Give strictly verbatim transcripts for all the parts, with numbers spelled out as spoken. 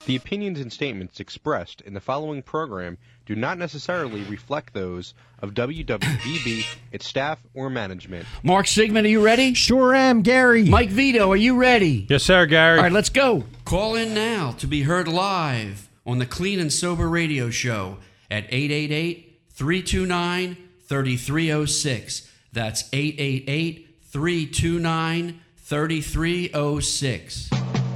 The opinions and statements expressed in the following program do not necessarily reflect those of W W D B, its staff, or management. Mark Sigmund, are you ready? Sure am, Gary. Mike Vito, are you ready? Yes, sir, Gary. All right, let's go. Call in now to be heard live on the Clean and Sober Radio Show at eight eight eight, three two nine, three three zero six. That's eight eight eight, three two nine, three three zero six.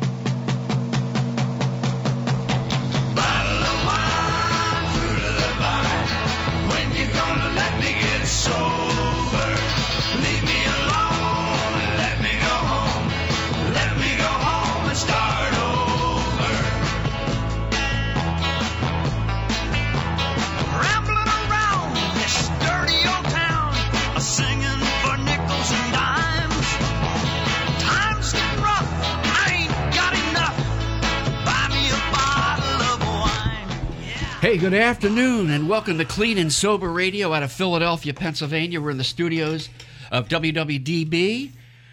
Hey, good afternoon, and welcome to Clean and Sober Radio out of Philadelphia, Pennsylvania. We're in the studios of W W D B,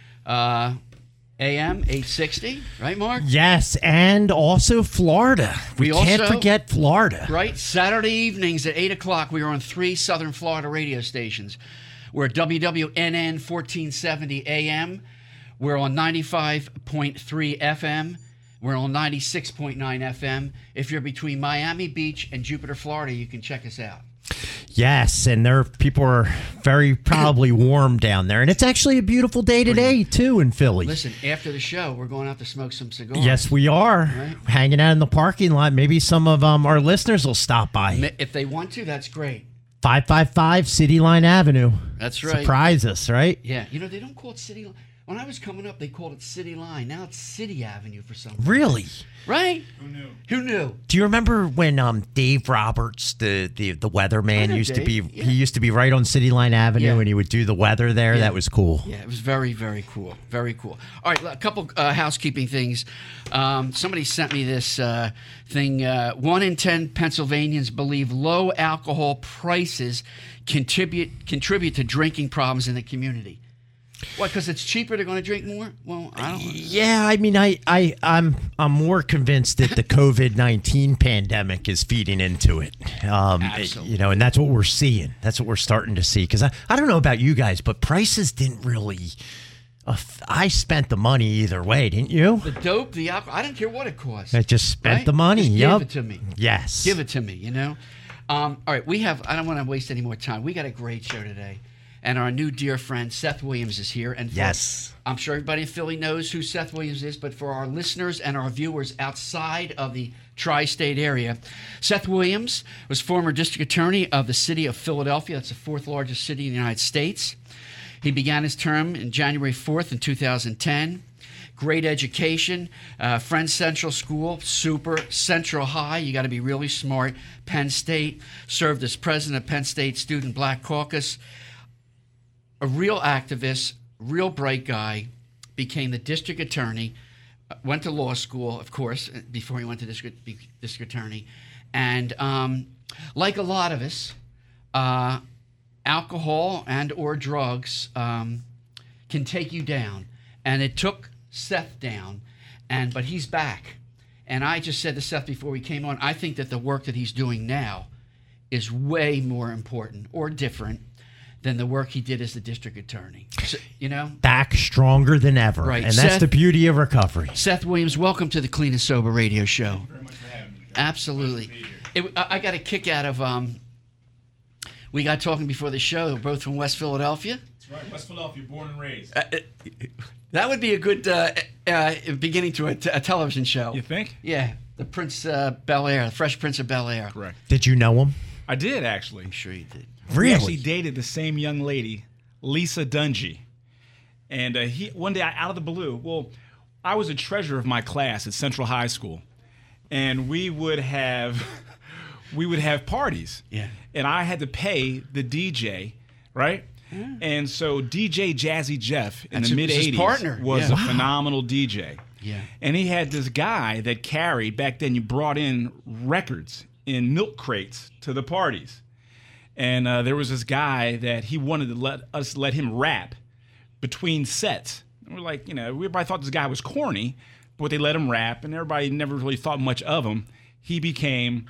uh, A M eight sixty, right, Mark? Yes, and also Florida. We, We can't also- forget Florida. Right, Saturday evenings at eight o'clock, we are on three Southern Florida radio stations. We're at W W N N fourteen seventy A M. We're on ninety-five point three F M. We're on ninety-six point nine F M. If you're between Miami Beach and Jupiter, Florida, you can check us out. Yes, and there people are very probably warm down there. And it's actually a beautiful day today, too, in Philly. Listen, after the show, we're going out to smoke some cigars. Yes, we are. Right. Hanging out in the parking lot. Maybe some of um, our listeners will stop by. If they want to, that's great. five five five City Line Avenue. That's right. Surprise us, right? Yeah, you know, they don't call it City Line. When I was coming up, they called it City Line. Now it's City Avenue for some reason. Really? Right? Who knew? Who knew? Do you remember when um, Dave Roberts, the the, the I weatherman, know used to be Dave, yeah. he used to be right on City Line Avenue, Yeah. and he would do the weather there? Yeah. That was cool. Yeah, it was very, very cool. Very cool. All right, a couple uh, housekeeping things. Um, somebody sent me this uh, thing. Uh, one in ten Pennsylvanians believe low alcohol prices contribute contribute to drinking problems in the community. What? Because it's cheaper, they're going to drink more? Well, I don't. Yeah, I mean, I, I, I'm, I'm more convinced that the COVID nineteen pandemic is feeding into it. Um, Absolutely. You know, and that's what we're seeing. That's what we're starting to see. Because I, I don't know about you guys, but prices didn't really. Uh, I spent the money either way, didn't you? The dope, the alcohol, I didn't care what it cost. I just spent Right? the money. Just Yep. give it to me. Yes. Give it to me, you know? Um, all right, we have, I don't want to waste any more time. We got a great show today. And our new dear friend, Seth Williams, is here. And for, Yes. I'm sure everybody in Philly knows who Seth Williams is, but for our listeners and our viewers outside of the tri-state area, Seth Williams was former district attorney of the city of Philadelphia. That's the fourth largest city in the United States. He began his term in January fourth in two thousand ten. Great education, uh, Friends Central School, super. Central High, you got to be really smart. Penn State, served as president of Penn State Student Black Caucus. A real activist, real bright guy, became the district attorney, uh, went to law school, of course, before he went to district, be district attorney. And um, like a lot of us, uh, alcohol and or drugs um, can take you down. And it took Seth down, and but he's back. And I just said to Seth before we came on, I think that the work that he's doing now is way more important or different than the work he did as the district attorney. So, you know? Back stronger than ever. Right. And that's Seth- the beauty of recovery. Seth Williams, welcome to the Clean and Sober Radio Show. Thank you very much for having me. Absolutely. Nice to be here. It, I I got a kick out of, um, we got talking before the show, we're both from West Philadelphia. That's right. West Philadelphia, born and raised. Uh, that would be a good uh, uh, beginning to a, t- a television show. You think? Yeah, the Prince uh, Bel Air, the Fresh Prince of Bel Air. Correct. Did you know him? I did, actually. I'm sure you did. We actually Really? dated the same young lady, Lisa Dungy. And uh, he one day, out of the blue, well, I was a treasurer of my class at Central High School. And we would have we would have parties. Yeah. And I had to pay the D J, right? Yeah. And so D J Jazzy Jeff in That's the who- mid his eighties partner. was Yeah. a Wow. phenomenal D J. Yeah. And he had this guy that carried, back then you brought in records in milk crates to the parties. And uh, there was this guy that he wanted to let us let him rap between sets. And we're like, you know, we everybody thought this guy was corny, but they let him rap, and everybody never really thought much of him. He became.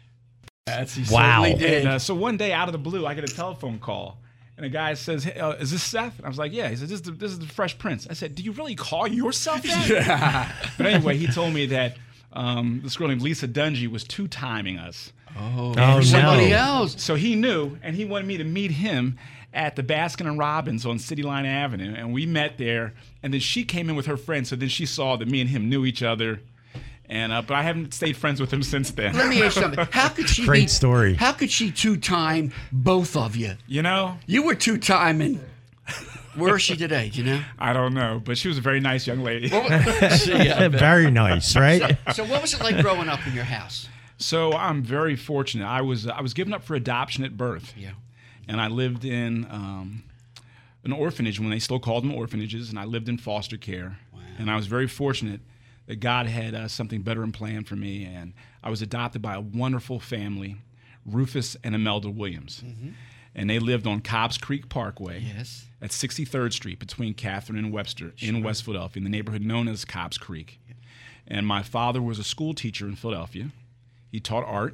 That's he Wow. certainly did. And, uh, so one day, out of the blue, I get a telephone call. And the guy says, hey, uh, is this Seth? And I was like, yeah. He said, this is, the, this is the Fresh Prince. I said, do you really call yourself that? Yeah. But anyway, he told me that um, this girl named Lisa Dungy was two-timing us. Oh, Oh, somebody no. else. So he knew, and he wanted me to meet him at the Baskin and Robbins on City Line Avenue. And we met there. And then she came in with her friend. So then she saw that me and him knew each other. And uh, but I haven't stayed friends with him since then. Let me ask you something. How could she Great be, story. How could she two-time both of you? You know, You were two-timing. Where is she today? Do you know? I don't know, but she was a very nice young lady. See, I bet. Very nice, right? So what was it like growing up in your house? So I'm very fortunate. I was I was given up for adoption at birth, Yeah. and I lived in um, an orphanage when they still called them orphanages, and I lived in foster care. Wow. And I was very fortunate that God had uh, something better in plan for me, and I was adopted by a wonderful family, Rufus and Imelda Williams, Mm-hmm. and they lived on Cobbs Creek Parkway. Yes. At sixty-third Street between Catherine and Webster in West Philadelphia, in the neighborhood known as Cobbs Creek. And my father was a school teacher in Philadelphia. He taught art.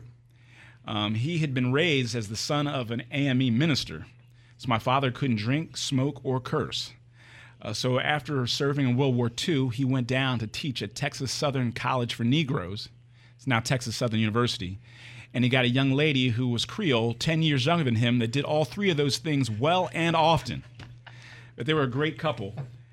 Um, he had been raised as the son of an A M E minister. So my father couldn't drink, smoke, or curse. Uh, so after serving in World War Two, he went down to teach at Texas Southern College for Negroes. It's now Texas Southern University. And he got a young lady who was Creole, ten years younger than him, that did all three of those things well and often. But they were a great couple.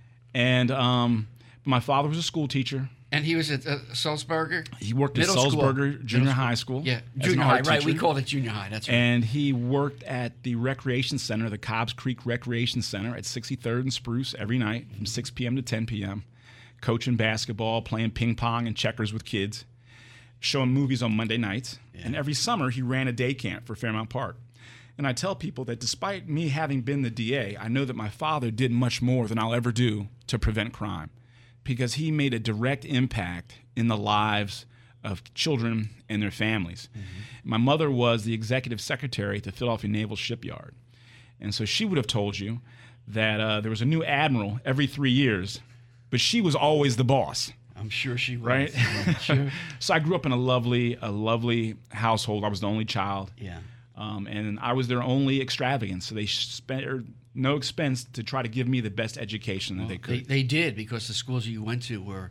And um, my father was a school teacher. And he was at uh, Salzburger? He worked Middle at school. Salzburger Junior Middle High School. Yeah, as an junior high, art right. We teacher. called it junior high. That's right. And he worked at the recreation center, the Cobbs Creek Recreation Center at sixty-third and Spruce every night from six p.m. to ten p.m., coaching basketball, playing ping pong and checkers with kids, showing movies on Monday nights. Yeah. And every summer, he ran a day camp for Fairmount Park. And I tell people that despite me having been the D A, I know that my father did much more than I'll ever do to prevent crime, because he made a direct impact in the lives of children and their families. Mm-hmm. My mother was the executive secretary at the Philadelphia Naval Shipyard. And so she would have told you that uh, there was a new admiral every three years, but she was always the boss. I'm sure she was. Right? Yeah, sure. So I grew up in a lovely, a lovely household. I was the only child. Yeah. Um, and I was their only extravagance. So they spared no expense to try to give me the best education that they They, could. they did, because the schools you went to were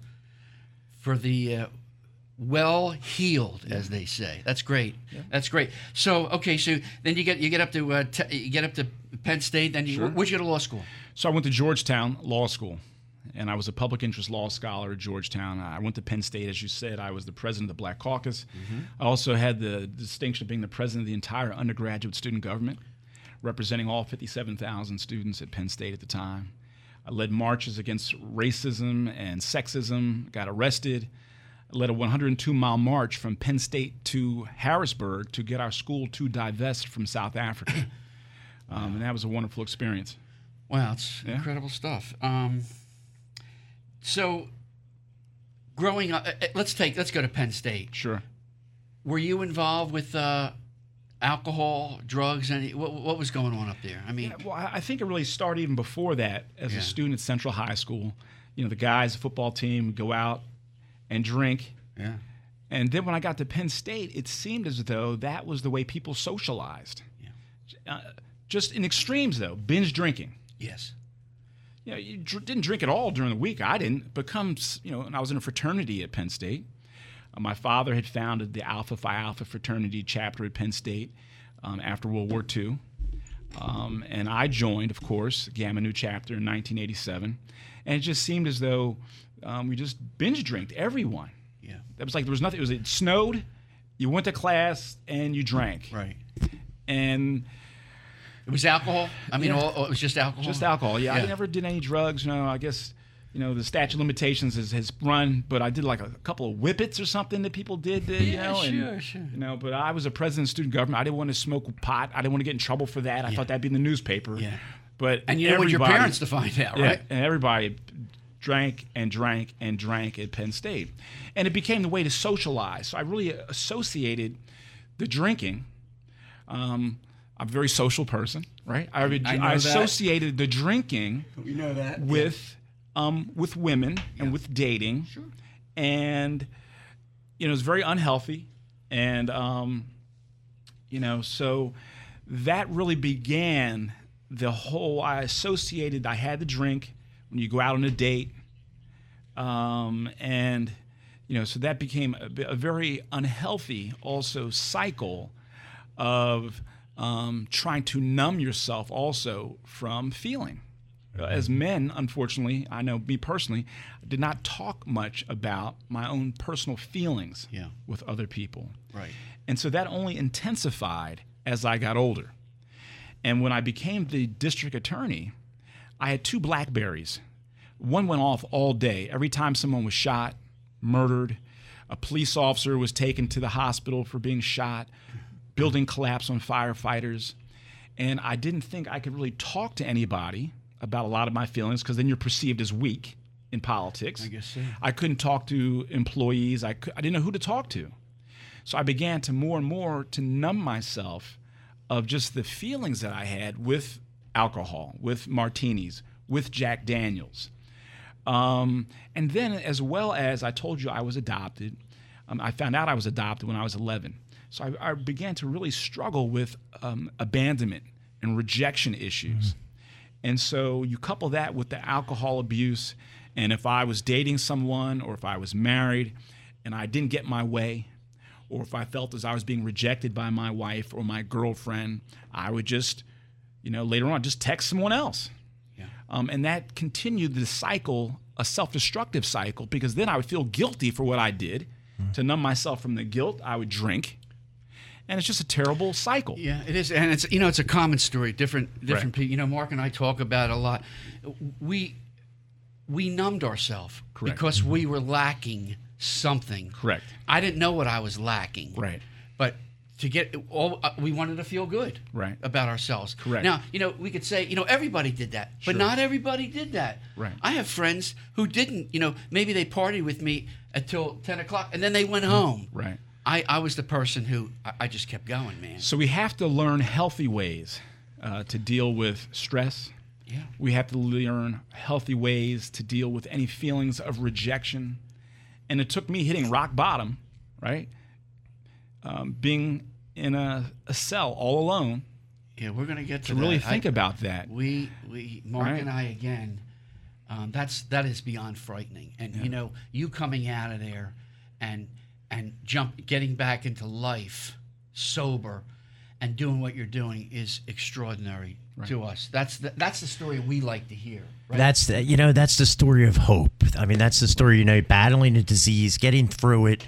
for the uh, well-heeled, as they say. That's great. That's great. So, okay, so then you get you get up to uh, te- you get up to Penn State. Then you Sure. where'd you go to law school? So I went to Georgetown Law School, and I was a public interest law scholar at Georgetown. I went to Penn State, as you said. I was the president of the Black Caucus. Mm-hmm. I also had the distinction of being the president of the entire undergraduate student government, representing all fifty-seven thousand students at Penn State at the time. I led marches against racism and sexism, got arrested. I led a one hundred two mile march from Penn State to Harrisburg to get our school to divest from South Africa. Um, and that was a wonderful experience. Wow, it's Yeah. incredible stuff. Um, so, growing up, uh, uh, let's take let's go to Penn State. Sure. Were you involved with uh, alcohol, drugs, any? What, what was going on up there? I mean, Yeah, well, I I think it really started even before that. As Yeah. a student at Central High School, you know, the guys, the football team, would go out and drink. yeah, And then when I got to Penn State, it seemed as though that was the way people socialized. Yeah. Uh, just in extremes, though, binge drinking. yes, You know, you dr- didn't drink at all during the week. I didn't. Becomes, you know, and I was in a fraternity at Penn State. Uh, my father had founded the Alpha Phi Alpha fraternity chapter at Penn State um, after World War Two. Um, and I joined, of course, Gamma Nu chapter in nineteen eighty-seven. And it just seemed as though um, we just binge drinked everyone. yeah, It was like there was nothing. It was it snowed, you went to class, and you drank. right. And It was alcohol. I mean, Yeah. all, all- it was just alcohol. just alcohol. Yeah, Yeah. I never did any drugs. You know, I guess, you know, the statute of limitations has, has run, but I did like a couple of whippets or something that people did. To, you Yeah, know, and, sure, sure. You know, but I was a president of student government. I didn't want to smoke pot. I didn't want to get in trouble for that. I Yeah. thought that'd be in the newspaper. Yeah. But And you didn't want your everybody- parents to find out, Yeah, right? and everybody drank and drank and drank at Penn State. And it became the way to socialize. So I really associated the drinking. Um, I'm a very social person, right? I, would- I know I that. associated the drinking We know that. with um, with women and with dating and you know, it was very unhealthy, and um, you know, so that really began the whole. I associated. I had the drink when you go out on a date, um, and you know, so that became a, a very unhealthy also cycle of um, trying to numb yourself also from feeling. As men, unfortunately, I know me personally, did not talk much about my own personal feelings yeah. with other people. Right. And so that only intensified as I got older. And when I became the district attorney, I had two Blackberries. One went off all day. Every time someone was shot, murdered, a police officer was taken to the hospital for being shot, building collapsed on firefighters. And I didn't think I could really talk to anybody about a lot of my feelings, because then you're perceived as weak in politics. I guess so. I couldn't talk to employees. I, could, I didn't know who to talk to. So I began to more and more to numb myself of just the feelings that I had with alcohol, with martinis, with Jack Daniels. Um, and then as well as I told you I was adopted, um, I found out I was adopted when I was eleven. So I, I began to really struggle with um, abandonment and rejection issues. Mm-hmm. And so you couple that with the alcohol abuse, and if I was dating someone or if I was married and I didn't get my way, or if I felt as I was being rejected by my wife or my girlfriend, I would just, you know, later on just text someone else. Yeah. Um, and that continued the cycle, a self-destructive cycle, because then I would feel guilty for what I did. Mm-hmm. To numb myself from the guilt, I would drink. And it's just a terrible cycle. Yeah, it is, and it's you know it's a common story. Different different right. people. You know, Mark and I talk about it a lot. We we numbed ourselves because we were lacking something. Correct. I didn't know what I was lacking. Right. But to get all, uh, we wanted to feel good. Right. About ourselves. Correct. Now, you know, we could say, you know, everybody did that, but Sure. not everybody did that. Right. I have friends who didn't. You know, maybe they partied with me until ten o'clock, and then they went home. Right. I, I was the person who, I, I just kept going, man. So we have to learn healthy ways uh, to deal with stress. Yeah. We have to learn healthy ways to deal with any feelings of rejection. And it took me hitting rock bottom, right? Um, being in a, a cell all alone. Yeah, we're going to get to, to that. really think I, about that. We, we Mark Right. and I, again, um, that's that is beyond frightening. And, Yeah. you know, you coming out of there and and jump, getting back into life sober and doing what you're doing is extraordinary Right. to us. That's the, that's the story we like to hear. Right? That's the, you know, that's the story of hope. I mean, that's the story, you know, battling a disease, getting through it,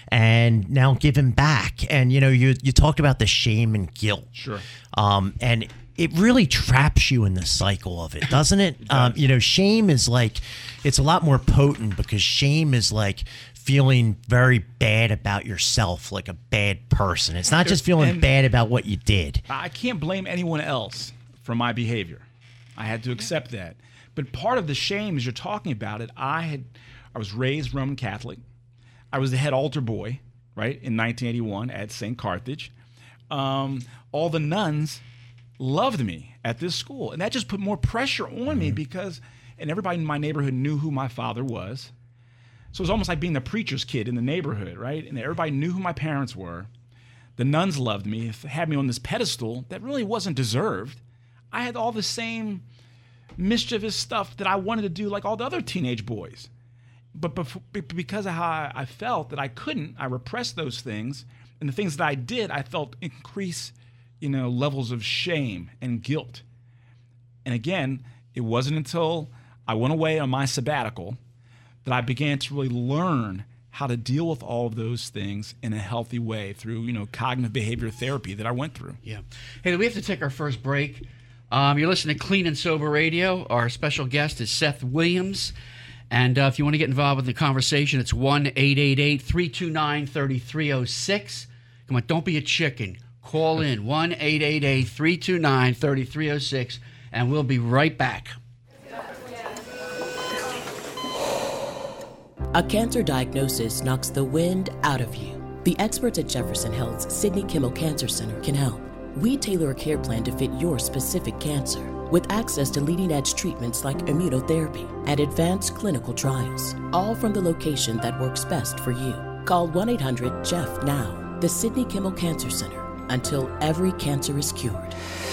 and now giving back. And, you know, you you talked about the shame and guilt. Sure. Um, and it really traps you in the cycle of it, doesn't it? It um, does. you know, shame is like, it's a lot more potent because shame is like feeling very bad about yourself, like a bad person. It's not just feeling And- bad about what you did. I can't blame anyone else for my behavior. I had to accept that. But part of the shame, as you're talking about it, I had, I was raised Roman Catholic. I was the head altar boy, right, in nineteen eighty-one at Saint Carthage. Um, all the nuns loved me at this school, and that just put more pressure on me because, and everybody in my neighborhood knew who my father was. So it was almost like being the preacher's kid in the neighborhood, right? And everybody knew who my parents were. The nuns loved me, had me on this pedestal that really wasn't deserved. I had all the same mischievous stuff that I wanted to do like all the other teenage boys. But bef- because of how I- I felt that I couldn't, I repressed those things. And the things that I did, I felt increase, you know, levels of shame and guilt. And again, it wasn't until I went away on my sabbatical that I began to really learn how to deal with all of those things in a healthy way through, you know, cognitive behavior therapy that I went through. Yeah. Hey, we have to take our first break. Um, you're listening to Clean and Sober Radio. Our special guest is Seth Williams. And uh, if you want to get involved with the conversation, it's one eight eight eight, three two nine, three three zero six. Come on, don't be a chicken. Call in one eight eight eight, three two nine, three three zero six, and we'll be right back. A cancer diagnosis knocks the wind out of you. The experts at Jefferson Health's Sidney Kimmel Cancer Center can help. We tailor a care plan to fit your specific cancer. with access to leading-edge treatments like immunotherapy and advanced clinical trials, all from the location that works best for you. Call one eight hundred C H E F now, the Sidney Kimmel Cancer Center, until every cancer is cured.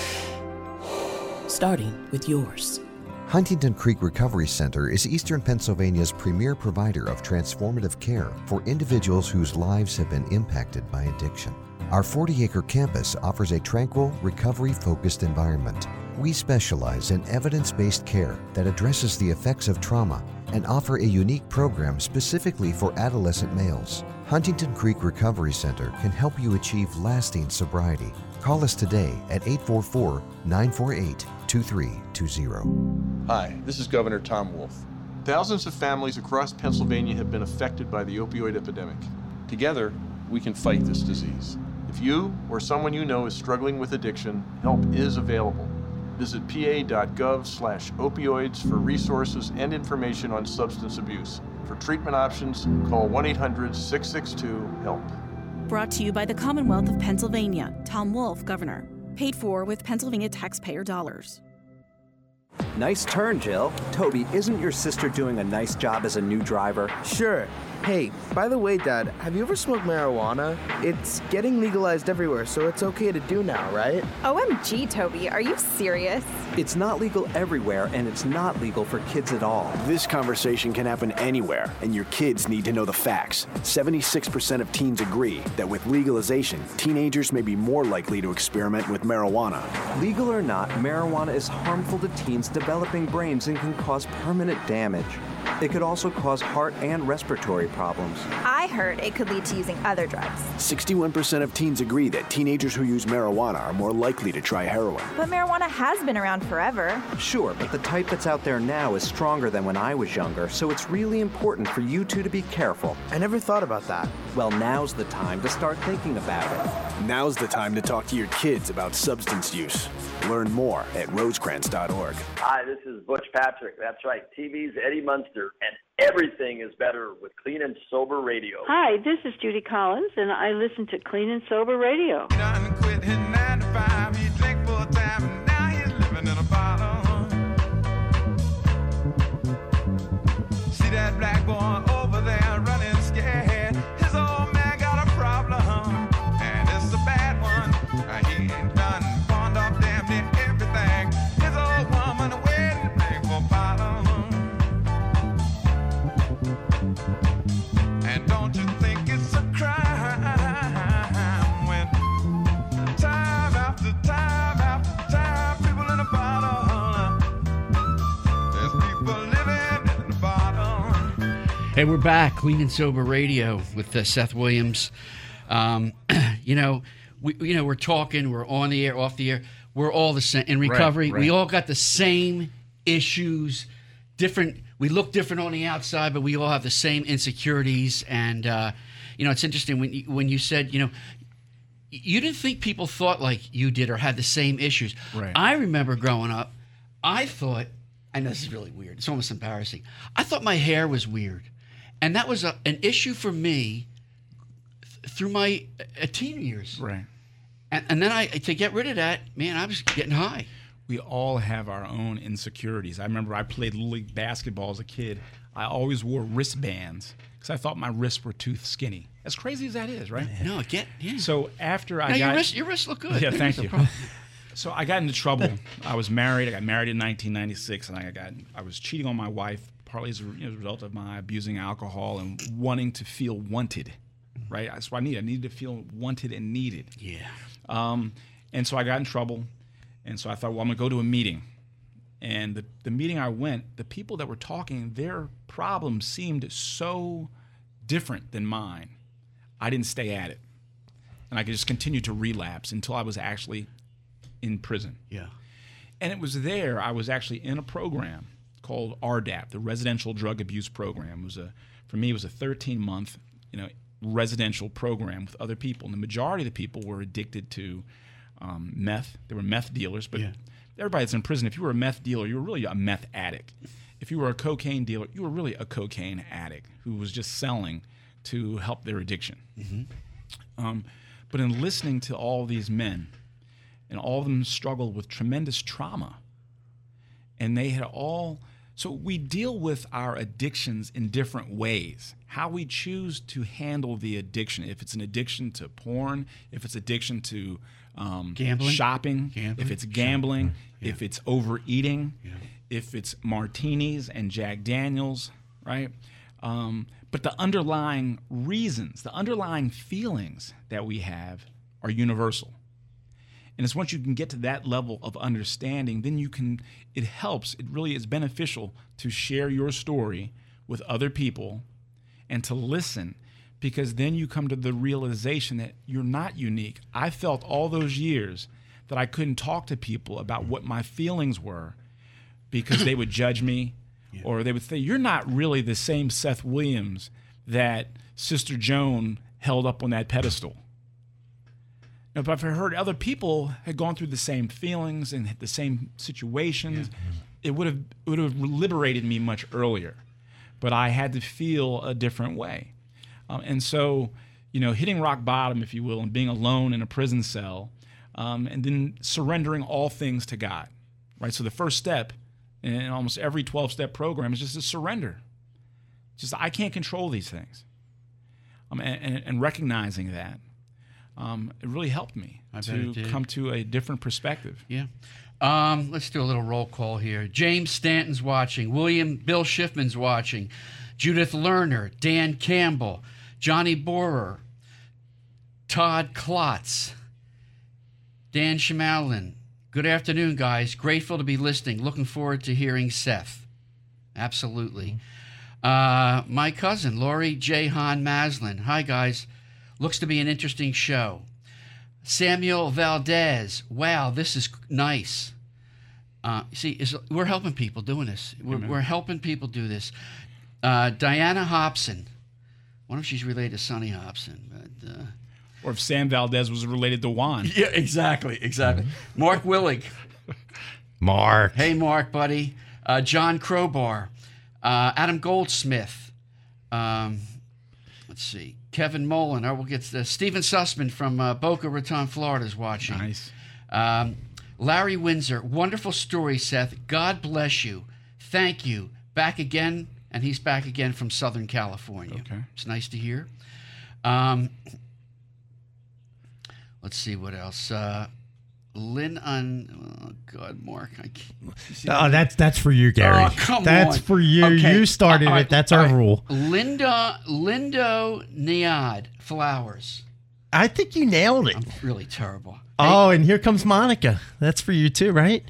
Starting with yours. Huntington Creek Recovery Center is Eastern Pennsylvania's premier provider of transformative care for individuals whose lives have been impacted by addiction. Our forty-acre campus offers a tranquil, recovery-focused environment. We specialize in evidence-based care that addresses the effects of trauma and offer a unique program specifically for adolescent males. Huntington Creek Recovery Center can help you achieve lasting sobriety. Call us today at eight four four, nine four eight, two three two zero. Hi, this is Governor Tom Wolf. Thousands of families across Pennsylvania have been affected by the opioid epidemic. Together, we can fight this disease. If you or someone you know is struggling with addiction, help is available. Visit pa.gov slash opioids for resources and information on substance abuse. For treatment options, call one eight hundred, six six two, HELP. Brought to you by the Commonwealth of Pennsylvania. Tom Wolf, Governor. Paid for with Pennsylvania taxpayer dollars. Nice turn, Jill. Toby, isn't your sister doing a nice job as a new driver? Sure. Hey, by the way, Dad, have you ever smoked marijuana? It's getting legalized everywhere, so it's okay to do now, right? O M G, Toby, are you serious? It's not legal everywhere, and it's not legal for kids at all. This conversation can happen anywhere, and your kids need to know the facts. seventy-six percent of teens agree that with legalization, teenagers may be more likely to experiment with marijuana. Legal or not, marijuana is harmful to teens' developing brains and can cause permanent damage. It could also cause heart and respiratory problems. I heard it could lead to using other drugs. sixty-one percent of teens agree that teenagers who use marijuana are more likely to try heroin. But marijuana has been around forever. Sure, but the type that's out there now is stronger than when I was younger, so it's really important for you two to be careful. I never thought about that. Well, now's the time to start thinking about it. Now's the time to talk to your kids about substance use. Learn more at rosecrans dot org. Hi, this is Butch Patrick. That's right, T V's Eddie Munster, and everything is better with Clean and Sober Radio. Hi, this is Judy Collins, and I listen to Clean and Sober Radio. See that black boy over there running scared. His old man got a problem, and it's a bad one. He ain't done pawned off damn near everything. His old woman waiting for bottom. And don't you think it's a crime when time after time after time people in the bottom, there's people living in the bottom. Hey, we're back, Clean and Sober Radio with uh, Seth Williams. Um, you know, we you know we're talking, we're on the air, off the air. We're all the same in recovery. Right, right. We all got the same issues. Different. We look different on the outside, but we all have the same insecurities. And uh, you know, it's interesting when you, when you said, you know, you didn't think people thought like you did or had the same issues. Right. I remember growing up, I thought, I know this is really weird. It's almost embarrassing. I thought my hair was weird, and that was a, an issue for me th- through my uh, teen years. Right. And, and then I to get rid of that, man, I was getting high. We all have our own insecurities. I remember I played Little League basketball as a kid. I always wore wristbands because I thought my wrists were too skinny. As crazy as that is, right? No, get yeah. So after I no, got your wrists, your wrists look good. Yeah, thank you. So I got into trouble. I was married. I got married in nineteen ninety-six, and I got I was cheating on my wife, partly as a, you know, as a result of my abusing alcohol and wanting to feel wanted. Right, that's what I needed. I needed to feel wanted and needed. Yeah. Um, and so I got in trouble. And so I thought, well, I'm going to go to a meeting. And the, the meeting I went, the people that were talking, their problems seemed so different than mine. I didn't stay at it. And I could just continue to relapse until I was actually in prison. Yeah. And it was there, I was actually in a program called R D A P, the Residential Drug Abuse Program. It was a, for me, it was a thirteen-month, you know, residential program with other people. And the majority of the people were addicted to Um, meth. They were meth dealers, but yeah. everybody that's in prison, if you were a meth dealer, you were really a meth addict. If you were a cocaine dealer, you were really a cocaine addict who was just selling to help their addiction. Mm-hmm. Um, but in listening to all these men, and all of them struggled with tremendous trauma, and they had all. So we deal with our addictions in different ways. How we choose to handle the addiction, if it's an addiction to porn, if it's addiction to um, Gambling? shopping, Gambling? if it's gambling, Yeah. if it's overeating, Yeah. if it's martinis and Jack Daniels, right? Um, but the underlying reasons, the underlying feelings that we have are universal. And it's once you can get to that level of understanding, then you can, it helps, it really is beneficial to share your story with other people and to listen, because then you come to the realization that you're not unique. I felt all those years that I couldn't talk to people about what my feelings were because they would judge me, yeah. or they would say, you're not really the same Seth Williams that Sister Joan held up on that pedestal. Now, but if I heard other people had gone through the same feelings and the same situations, yeah. it would have it would have liberated me much earlier. But I had to feel a different way. Um, and so, you know, hitting rock bottom, if you will, and being alone in a prison cell, um, and then surrendering all things to God, right? So the first step in almost every twelve-step program is just to surrender. Just, I can't control these things. Um, and, and, and recognizing that. Um, it really helped me I bet to it did. come to a different perspective. Yeah. Um, let's do a little roll call here. James Stanton's watching. William Bill Schiffman's watching. Judith Lerner. Dan Campbell. Johnny Borer. Todd Klotz. Dan Schmalin. Good afternoon, guys. Grateful to be listening. Looking forward to hearing Seth. Absolutely. Uh, my cousin, Lori J. Hahn Maslin. Hi, guys. Looks to be an interesting show. Samuel Valdez. Wow, this is nice. Uh, see, is, we're helping people doing this. We're, we're helping people do this. Uh, Diana Hobson. I wonder if she's related to Sonny Hobson. But, uh, or if Sam Valdez was related to Juan. Yeah, exactly, exactly. Mark Willig. Mark. Hey, Mark, buddy. Uh, John Crowbar. Uh, Adam Goldsmith. Um, let's see. Kevin Mullen. Oh, we'll get to Stephen Sussman from uh, Boca Raton, Florida is watching. Nice. Um, Larry Windsor. Wonderful story, Seth. God bless you. Thank you. Back again, and he's back again from Southern California. Okay. It's nice to hear. Um, let's see what else. Uh, Lynn on, oh God, Mark, I can't. Oh, that's that's for you, Gary. Oh, come that's on. for you. Okay. You started All right. it. That's All our right. rule. Linda, Lindo Niad Flowers. I think you nailed it. I'm really terrible. Oh, and here comes Monica. That's for you too, right?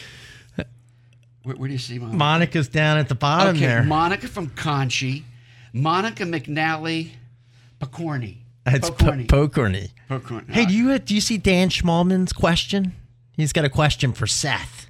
Where, where do you see Monica? Monica's down at the bottom okay, there. Monica from Conchi. Monica McNally Pocorni. That's Pocorni. Po- Pocorni. Pocorni. Hey, do you do you see Dan Schmalman's question? He's got a question for Seth.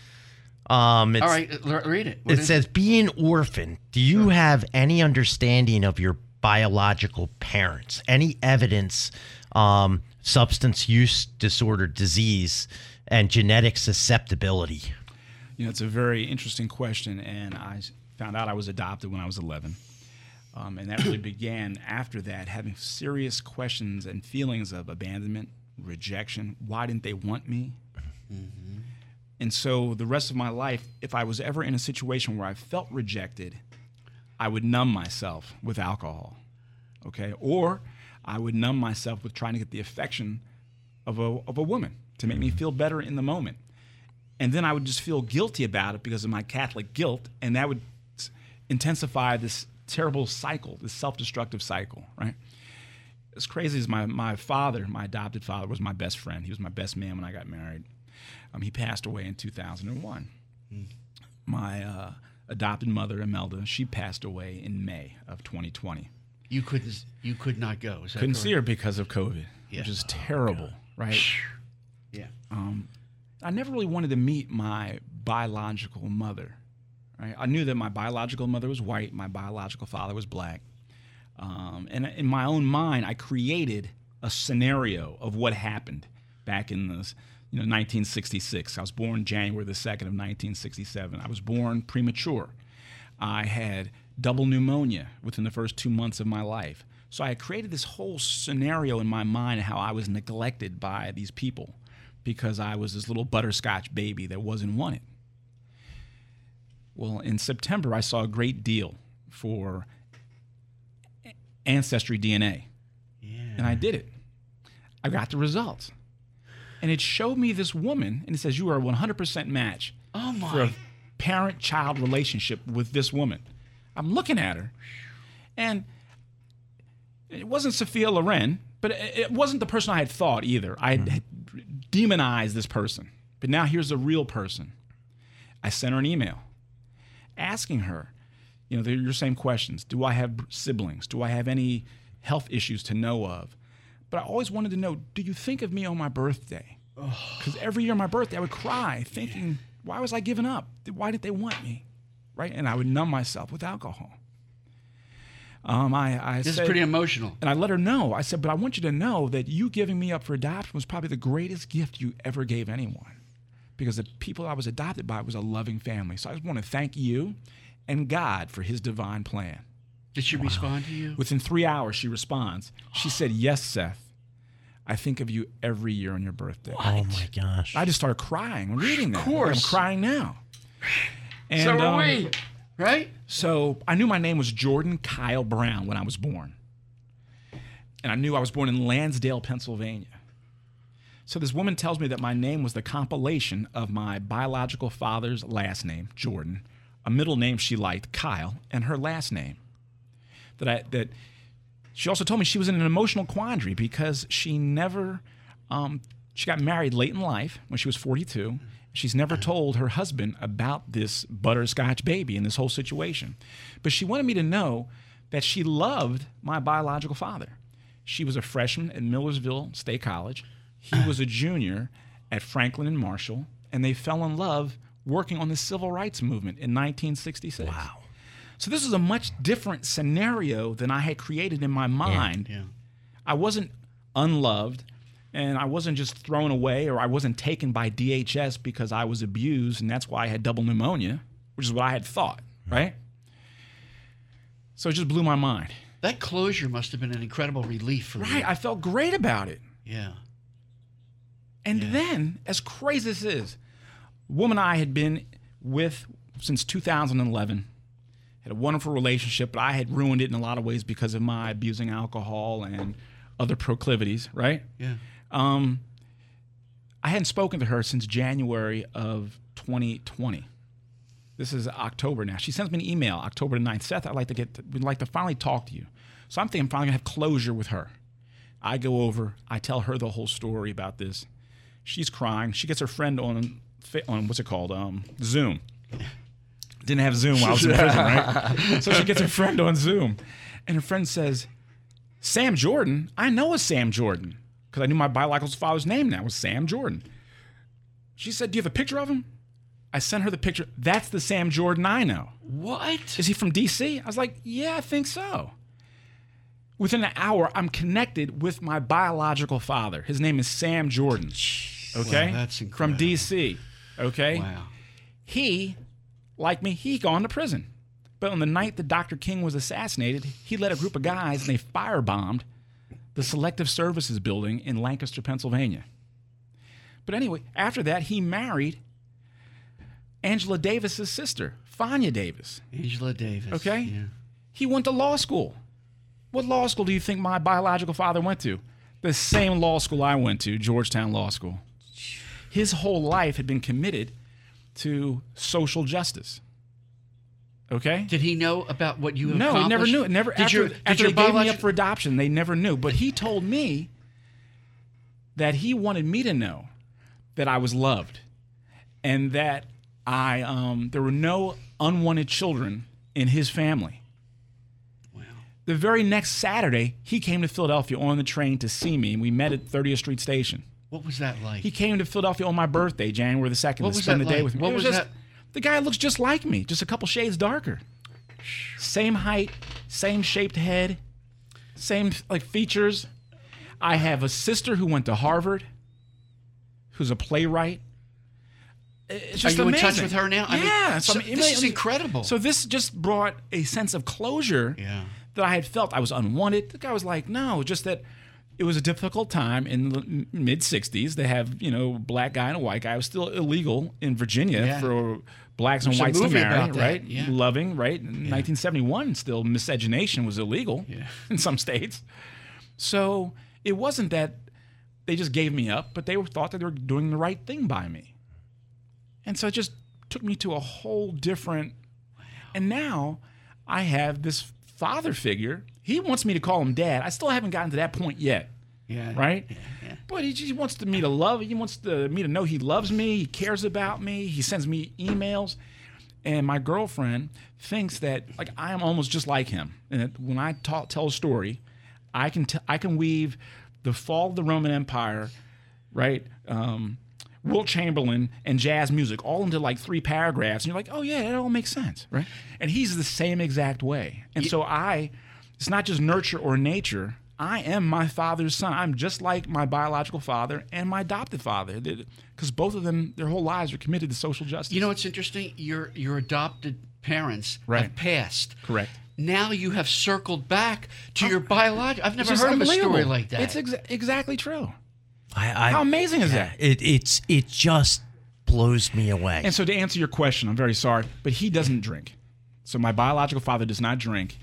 Um, it's, All right, l- read it. What it is says, being orphan, do you have any understanding of your biological parents? Any evidence, um, substance use disorder, disease, and genetic susceptibility? You know, it's a very interesting question, and I found out I was adopted when I was eleven. Um, and that really began after that, having serious questions and feelings of abandonment, rejection. Why didn't they want me? Mm-hmm. And so the rest of my life, if I was ever in a situation where I felt rejected, I would numb myself with alcohol, okay? Or I would numb myself with trying to get the affection of a, of a woman to make me feel better in the moment. And then I would just feel guilty about it because of my Catholic guilt, and that would intensify this terrible cycle, this self-destructive cycle, right? As crazy as my, my father, my adopted father, was my best friend. He was my best man when I got married. Um, he passed away in two thousand one. Mm. My uh, adopted mother, Imelda, she passed away in May of twenty twenty. You could you could not go. Is that Couldn't correct? see her because of COVID, Yeah. which is terrible, right? Yeah. Um, I never really wanted to meet my biological mother. Right? I knew that my biological mother was white, my biological father was black. Um, and in my own mind, I created a scenario of what happened back in the you know, nineteen sixty-six. I was born January the second of nineteen sixty-seven. I was born premature. I had double pneumonia within the first two months of my life. So I had created this whole scenario in my mind of how I was neglected by these people because I was this little butterscotch baby that wasn't wanted. Well, in September, I saw a great deal for Ancestry D N A. Yeah. And I did it. I got the results. And it showed me this woman, and it says, you are a one hundred percent match Oh, my. for a parent-child relationship with this woman. I'm looking at her, and it wasn't Sophia Loren, but it it wasn't the person I had thought either. I had Mm-hmm. demonized this person. But now here's a real person. I sent her an email asking her, you know, they're your same questions. Do I have siblings? Do I have any health issues to know of? But I always wanted to know, do you think of me on my birthday? Because every year on my birthday, I would cry thinking, why was I giving up? Why did they want me? Right? And I would numb myself with alcohol. Um, I, I This said, is pretty emotional. And I let her know. I said, but I want you to know that you giving me up for adoption was probably the greatest gift you ever gave anyone. Because the people I was adopted by was a loving family. So I just want to thank you and God for his divine plan. Did she wow. respond to you? Within three hours, she responds. She said, yes, Seth. I think of you every year on your birthday. What? Oh, my gosh. I just started crying when reading that. Of course. I'm crying now. And, so are um, we, right? So I knew my name was Jordan Kyle Brown when I was born. And I knew I was born in Lansdale, Pennsylvania. So this woman tells me that my name was the compilation of my biological father's last name, Jordan, a middle name she liked, Kyle, and her last name. That I that she also told me she was in an emotional quandary because she never um, she got married late in life when she was forty-two. She's never told her husband about this butterscotch baby and this whole situation. But she wanted me to know that she loved my biological father. She was a freshman at Millersville State College. He was a junior at Franklin and Marshall, and they fell in love working on the civil rights movement in nineteen sixty-six. Wow. So this is a much different scenario than I had created in my mind. Yeah. Yeah. I wasn't unloved, and I wasn't just thrown away, or I wasn't taken by D H S because I was abused, and that's why I had double pneumonia, which is what I had thought, right? So it just blew my mind. That closure must have been an incredible relief for you. Right, I felt great about it. Yeah. And Yeah. then, as crazy as this is, a woman I had been with since two thousand eleven, had a wonderful relationship, but I had ruined it in a lot of ways because of my abusing alcohol and other proclivities, right? Yeah. Um, I hadn't spoken to her since January of twenty twenty. This is October now. She sends me an email, October the ninth. Seth, I'd like to get, to, we'd like to finally talk to you. So I'm thinking I'm finally gonna have closure with her. I go over, I tell her the whole story about this. She's crying. She gets her friend on, on what's it called, um, Zoom. Didn't have Zoom while I was in prison, right? So she gets her friend on Zoom, and her friend says, Sam Jordan? I know a Sam Jordan, because I knew my biological father's name now was Sam Jordan. She said, do you have a picture of him? I sent her the picture. That's the Sam Jordan I know. What? Is he from D C? I was like, yeah, I think so. Within an hour, I'm connected with my biological father. His name is Sam Jordan. Okay? Wow, that's From incredible. D C. Okay? Wow. He, like me, he gone to prison. But on the night that Doctor King was assassinated, he led a group of guys and they firebombed the Selective Services building in Lancaster, Pennsylvania. But anyway, after that, he married Angela Davis's sister, Fania Davis. Angela Davis. Okay? Yeah. He went to law school. What law school do you think my biological father went to? The same law school I went to, Georgetown Law School. His whole life had been committed to social justice. Okay? Did he know about what you No, accomplished? he never knew. Never Did after, your, did after your they gave me biologi- up for adoption, they never knew. But he told me that he wanted me to know that I was loved and that I um, there were no unwanted children in his family. The very next Saturday, he came to Philadelphia on the train to see me, and we met at thirtieth Street Station. What was that like? He came to Philadelphia on my birthday, January the second, What to was spend that the day like? with me. What It was just, that? The guy looks just like me, just a couple shades darker. Same height, same shaped head, same like features. I have a sister who went to Harvard, who's a playwright. It's just Are you amazing. in touch with her now? I mean, Yeah. so I mean, this I is mean, incredible. So this just brought a sense of closure Yeah. that I had felt I was unwanted. The guy was like, no, just that it was a difficult time in the mid sixties. They have, you know, black guy and a white guy. It was still illegal in Virginia Yeah. for blacks and There's a whites to movie marry, about that, right? yeah. Loving, right? In nineteen seventy-one, still miscegenation was illegal Yeah. in some states. So it wasn't that they just gave me up, but they were, thought that they were doing the right thing by me. And so it just took me to a whole different... And now I have this father figure. He wants me to call him dad. I still haven't gotten to that point yet. Yeah. Right? Yeah, yeah. But he just wants to me to love. He wants to, me to know he loves me. He cares about me. He sends me emails. And my girlfriend thinks that like I am almost just like him. And that when I talk, tell a story, I can t- I can weave the fall of the Roman Empire, right? Um, Wilt Chamberlain and jazz music all into like three paragraphs. And you're like, oh yeah, it all makes sense, right? And he's the same exact way. And so I, it's not just nurture or nature. I am my father's son. I'm just like my biological father and my adopted father, because both of them, their whole lives are committed to social justice. You know what's interesting? Your your adopted parents Right. have passed. Correct. Now you have circled back to your biological. I've It's never just heard of a story unbelievable. like that. It's exa- exactly true. I, I, How amazing is yeah, that? It, it's it just blows me away. And so to answer your question, I'm very sorry, but he doesn't drink. So my biological father does not drink.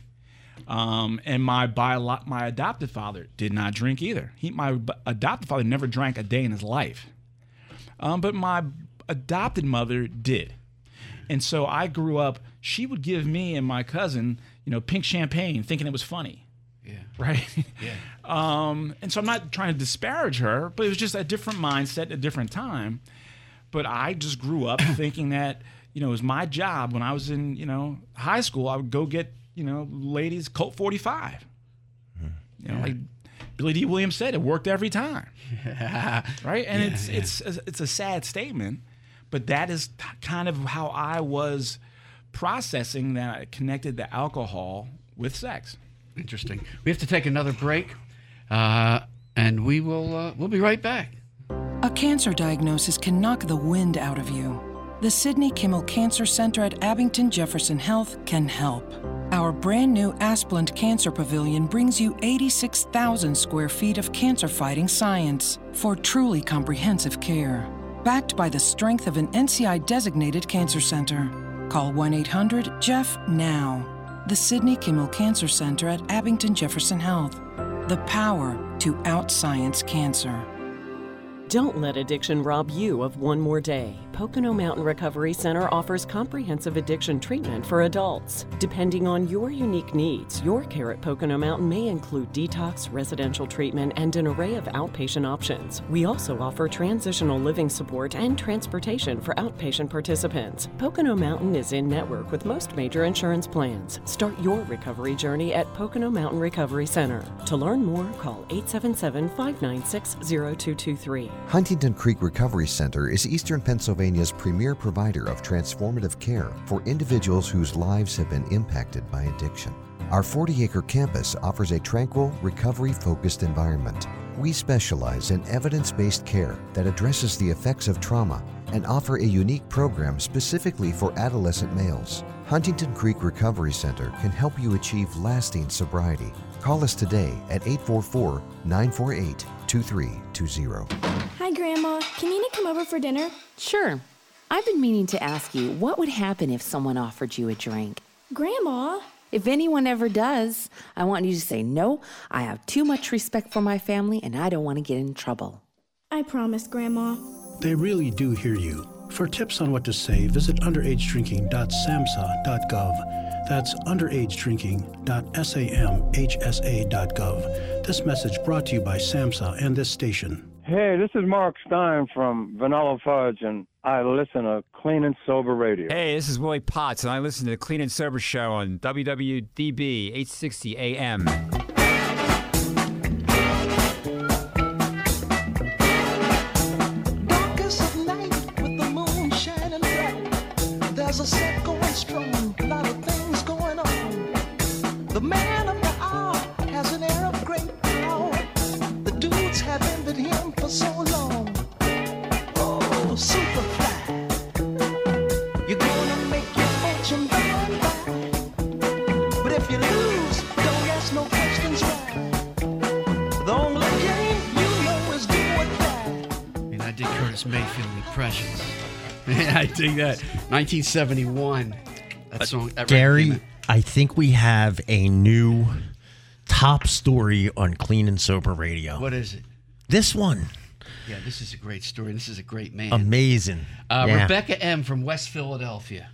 Um, and my bio- my adopted father did not drink either. He, my b- adopted father never drank a day in his life. Um, but my adopted mother did. And so I grew up, she would give me and my cousin, you know, pink champagne, thinking it was funny. Yeah. Right? Yeah. Um, and so I'm not trying to disparage her, but it was just a different mindset, a different time. But I just grew up thinking that, you know, it was my job when I was in, you know, high school, I would go get, you know, ladies Colt forty-five. You know, like Billy D. Williams said, it worked every time. Right? And Yeah, it's yeah. it's it's a sad statement, but that is t- kind of how I was processing that I connected the alcohol with sex. Interesting. We have to take another break, uh, and we will uh, we'll be right back. A cancer diagnosis can knock the wind out of you. The Sidney Kimmel Cancer Center at Abington Jefferson Health can help. Our brand new Asplund Cancer Pavilion brings you eighty-six thousand square feet of cancer-fighting science for truly comprehensive care. Backed by the strength of an N C I-designated cancer center. Call one eight hundred J E F F now. The Sidney Kimmel Cancer Center at Abington Jefferson Health. The power to outscience cancer. Don't let addiction rob you of one more day. Pocono Mountain Recovery Center offers comprehensive addiction treatment for adults. Depending on your unique needs, your care at Pocono Mountain may include detox, residential treatment, and an array of outpatient options. We also offer transitional living support and transportation for outpatient participants. Pocono Mountain is in network with most major insurance plans. Start your recovery journey at Pocono Mountain Recovery Center. To learn more, call eight seven seven, five nine six, zero two two three. Huntington Creek Recovery Center is Eastern Pennsylvania's premier provider of transformative care for individuals whose lives have been impacted by addiction. Our forty-acre campus offers a tranquil, recovery-focused environment. We specialize in evidence-based care that addresses the effects of trauma and offer a unique program specifically for adolescent males. Huntington Creek Recovery Center can help you achieve lasting sobriety. Call us today at eight four four, nine four eight, two three two zero. Hi, Grandma. Can Nina come over for dinner? Sure. I've been meaning to ask you, what would happen if someone offered you a drink? Grandma? If anyone ever does, I want you to say, no, I have too much respect for my family and I don't want to get in trouble. I promise, Grandma. They really do hear you. For tips on what to say, visit underage drinking dot samhsa dot gov. That's underage drinking dot samhsa dot gov. This message brought to you by SAMHSA and this station. Hey, this is Mark Stein from Vanilla Fudge, and I listen to Clean and Sober Radio. Hey, this is Willie Potts, and I listen to the Clean and Sober Show on W W D B eight sixty A M. Darkest of night with the moon shining bright. There's a set going strong, a lot of things going on. The man of the hour has an air of great power. The dudes have envied him for so long. Oh, Superfly, you're gonna make your fortune by and by. But if you lose, don't ask no questions. This May Feel Me Precious. I dig that. nineteen seventy-one. That song. That Gary, I think we have a new top story on Clean and Sober Radio. What is it? This one. Yeah, this is a great story. This is a great man. Amazing. Uh, yeah. Rebecca M. from West Philadelphia.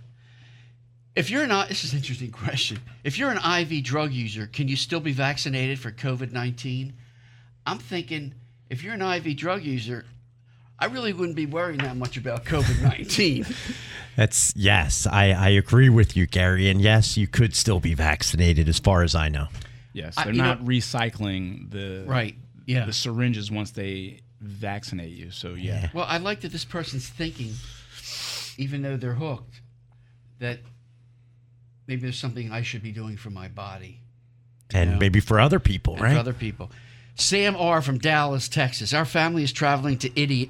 If you're not, this is an interesting question. If you're an I V drug user, can you still be vaccinated for COVID nineteen? I'm thinking, if you're an I V drug user, I really wouldn't be worrying that much about COVID nineteen. That's yes, I, I agree with you, Gary. And yes, you could still be vaccinated, as far as I know. Yes, I- they're you not know- recycling the Right, yeah. the syringes once they vaccinate you. So yeah, Well, I like that this person's thinking, even though they're hooked, that maybe there's something I should be doing for my body. And Yeah. maybe for other people, And right? for other people. Sam R. from Dallas, Texas. Our family is traveling to Italy,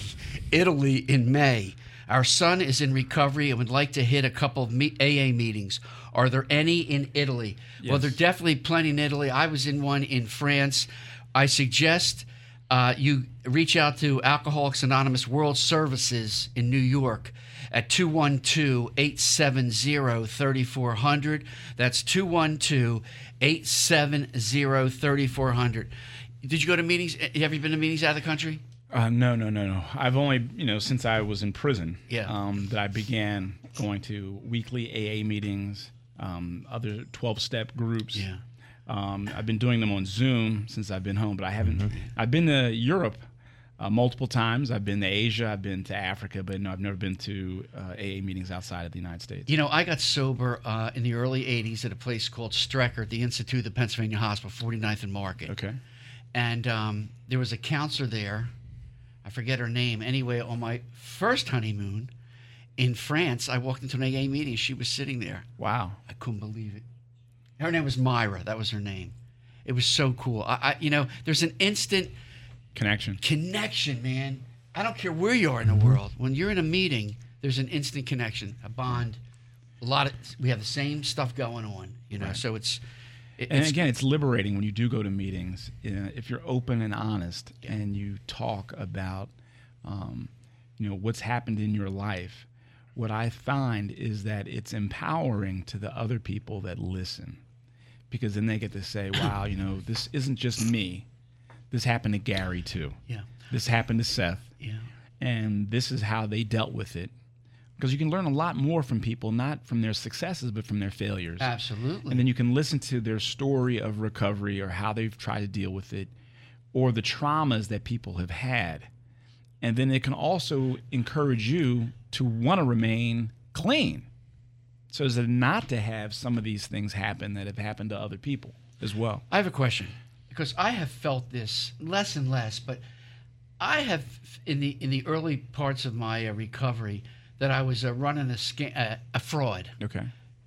Italy in May. Our son is in recovery and would like to hit a couple of me- A A meetings. Are there any in Italy? Well, Yes. there are definitely plenty in Italy. I was in one in France. I suggest uh, you reach out to Alcoholics Anonymous World Services in New York at two one two, eight seven zero, three four zero zero. That's two one two, eight seven zero, three four zero zero. Did you go to meetings? Have you been to meetings out of the country? Uh, no, no, no, no. I've only, you know, since I was in prison, Yeah. um, that I began going to weekly A A meetings, um, other twelve-step groups. Yeah. Um, I've been doing them on Zoom since I've been home, but I haven't. I've been to Europe uh, multiple times. I've been to Asia. I've been to Africa, but no, I've never been to uh, A A meetings outside of the United States. You know, I got sober uh, in the early eighties at a place called Strecker at the Institute of the Pennsylvania Hospital, forty-ninth and Market. Okay. And um, there was a counselor there. I forget her name. Anyway, on my first honeymoon in France, I walked into an A A meeting. She was sitting there. Wow. I couldn't believe it. Her name was Myra. That was her name. It was so cool. I, I you know, there's an instant Connection. connection, man. I don't care where you are in the world. When you're in a meeting, there's an instant connection, a bond. A lot of we have the same stuff going on, you know. Right. So it's, it, And it's again, it's liberating when you do go to meetings. Uh, if you're open and honest and you talk about, um, you know, what's happened in your life, what I find is that it's empowering to the other people that listen, because then they get to say, wow, you know, this isn't just me. This happened to Gary too. Yeah. This happened to Seth. Yeah. And this is how they dealt with it. Because you can learn a lot more from people, not from their successes, but from their failures. Absolutely. And then you can listen to their story of recovery or how they've tried to deal with it or the traumas that people have had. And then it can also encourage you to want to remain clean so as not to have some of these things happen that have happened to other people as well. I have a question, because I have felt this less and less, but I have in the in the early parts of my uh, recovery that I was uh, running a, sca- uh, a fraud. Okay.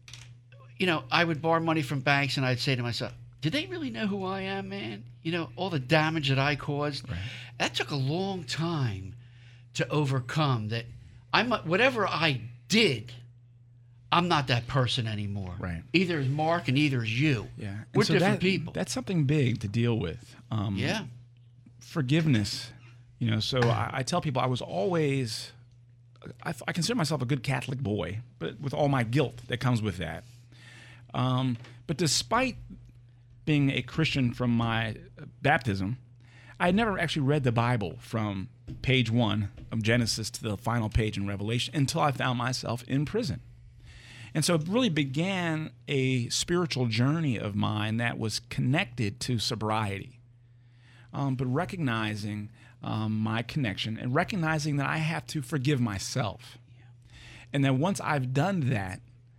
You know, I would borrow money from banks, and I'd say to myself, "Did they really know who I am, man? You know, all the damage that I caused." Right. That took a long time to overcome. That I'm whatever I did, I'm not that person anymore. Right. Either is Mark, and either is you. Yeah. And We're so different that- people. That's something big to deal with. Um, Yeah. Forgiveness. You know, so I, I tell people I was always, I, I consider myself a good Catholic boy, but with all my guilt that comes with that. Um, but despite being a Christian from my baptism, I had never actually read the Bible from page one of Genesis to the final page in Revelation until I found myself in prison. And so it really began a spiritual journey of mine that was connected to sobriety, um, but recognizing um, my connection and recognizing that I have to forgive myself. And then once I've done that,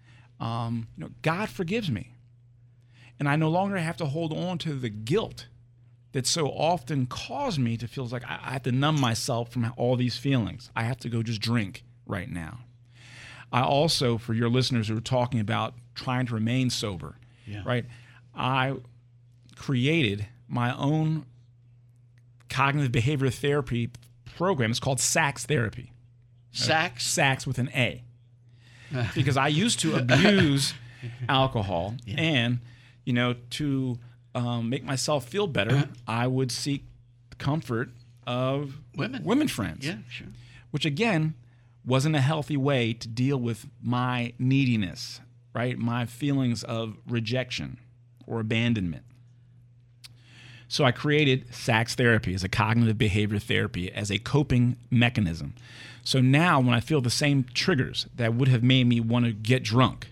um, you know, God forgives me. And I no longer have to hold on to the guilt that so often caused me to feel like I, I have to numb myself from all these feelings. I have to go just drink right now. I also, for your listeners who are talking about trying to remain sober, Yeah. right? I created my own cognitive behavior therapy program. It's called SACS therapy. SACS? SACS with an A. Because I used to abuse alcohol, Yeah. and, you know, to um, make myself feel better, I would seek comfort of women, women friends. Yeah, sure. Which again wasn't a healthy way to deal with my neediness, right? My feelings of rejection or abandonment. So I created Sax therapy as a cognitive behavior therapy as a coping mechanism. So now when I feel the same triggers that would have made me want to get drunk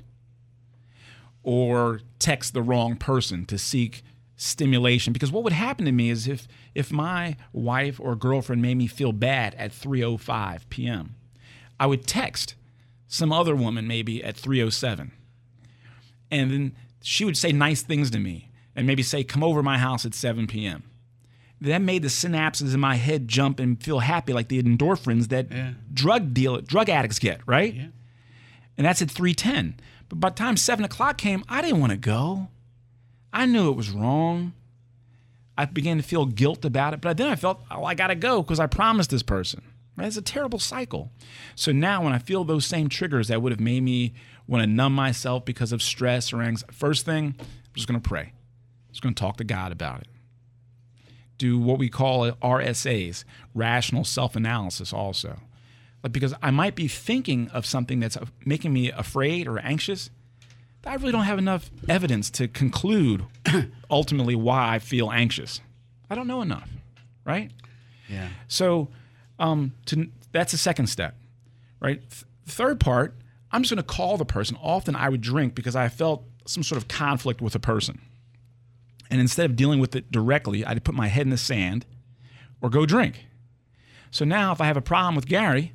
or text the wrong person to seek stimulation, because what would happen to me is if if my wife or girlfriend made me feel bad at three oh five p.m., I would text some other woman maybe at three oh seven. And then she would say nice things to me and maybe say, come over to my house at seven p.m. That made the synapses in my head jump and feel happy, like the endorphins that yeah. drug deal drug addicts get, right? Yeah. And that's at three ten. But by the time seven o'clock came, I didn't want to go. I knew it was wrong. I began to feel guilt about it, but then I felt, oh, I got to go because I promised this person. Right? It's a terrible cycle. So now when I feel those same triggers that would have made me want to numb myself because of stress or anxiety, first thing, I'm just going to pray. I'm just going to talk to God about it. Do what we call R S As, rational self-analysis also. Like, because I might be thinking of something that's making me afraid or anxious, but I really don't have enough evidence to conclude ultimately why I feel anxious. I don't know enough, right? Yeah. So um, to, that's the second step, right? Th- third part, I'm just going to call the person. Often I would drink because I felt some sort of conflict with a person. And instead of dealing with it directly, I'd put my head in the sand or go drink. So now if I have a problem with Gary,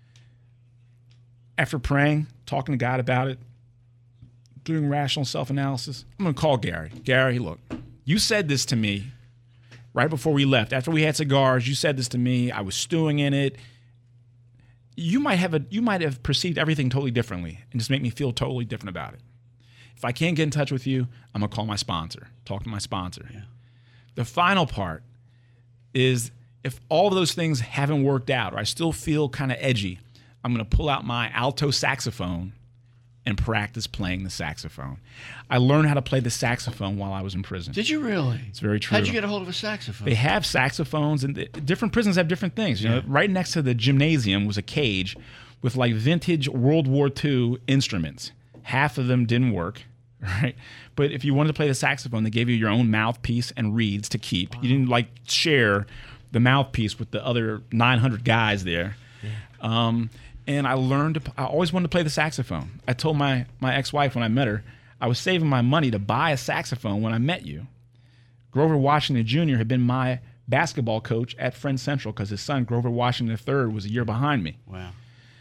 after praying, talking to God about it, doing rational self-analysis, I'm going to call Gary. Gary, look, you said this to me right before we left. After we had cigars, you said this to me. I was stewing in it. You might have a, you might have perceived everything totally differently and just make me feel totally different about it. If I can't get in touch with you, I'm going to call my sponsor, talk to my sponsor. Yeah. The final part is if all of those things haven't worked out or I still feel kind of edgy, I'm going to pull out my alto saxophone and practice playing the saxophone. I learned how to play the saxophone while I was in prison. Did you really? It's very true. How'd you get a hold of a saxophone? They have saxophones, and the, different prisons have different things. You know, Yeah. right next to the gymnasium was a cage with like vintage World War Two instruments. Half of them didn't work, right? But if you wanted to play the saxophone, they gave you your own mouthpiece and reeds to keep. Wow. You didn't like share the mouthpiece with the other nine hundred guys there. Yeah. Um, and I learned, to, I always wanted to play the saxophone. I told my, my ex-wife when I met her, I was saving my money to buy a saxophone when I met you. Grover Washington Junior had been my basketball coach at Friends Central because his son, Grover Washington the third, was a year behind me. Wow.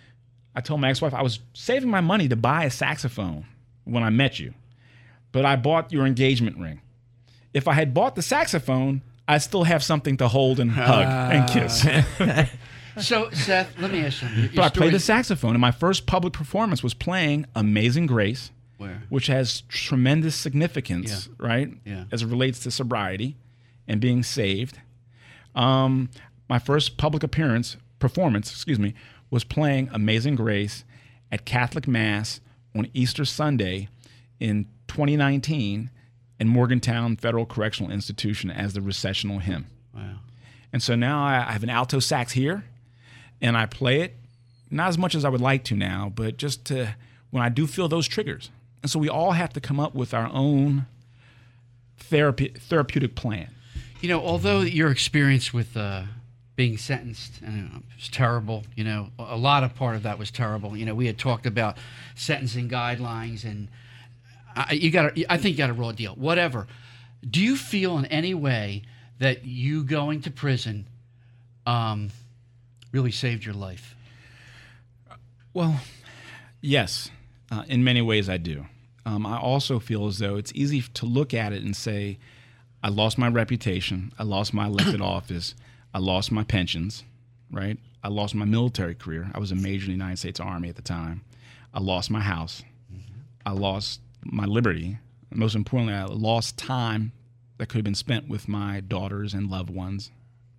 I told my ex-wife I was saving my money to buy a saxophone when I met you, but I bought your engagement ring. If I had bought the saxophone, I still have something to hold and hug uh. and kiss. So, Seth, let me ask you something. Your But I story- played the saxophone, and my first public performance was playing Amazing Grace, Where? which has tremendous significance, Yeah. right, Yeah. as it relates to sobriety and being saved. Um, my first public appearance, performance, excuse me, was playing Amazing Grace at Catholic Mass on Easter Sunday in twenty nineteen in Morgantown Federal Correctional Institution as the recessional hymn. Wow. And so now I I have an alto sax here, and I play it, not as much as I would like to now, but just to, when I do feel those triggers. And so we all have to come up with our own therapy, therapeutic plan. You know, although your experience with uh, being sentenced uh, was terrible, you know, a lot of part of that was terrible. You know, we had talked about sentencing guidelines, and I, you got, I think you got a raw deal. Whatever. Do you feel in any way that you going to prison um, really saved your life? Well, yes, uh, in many ways I do. Um, I also feel as though it's easy to look at it and say, I lost my reputation, I lost my elected office, I lost my pensions, right? I lost my military career. I was a major in the United States Army at the time. I lost my house. Mm-hmm. I lost my liberty. Most importantly, I lost time that could have been spent with my daughters and loved ones.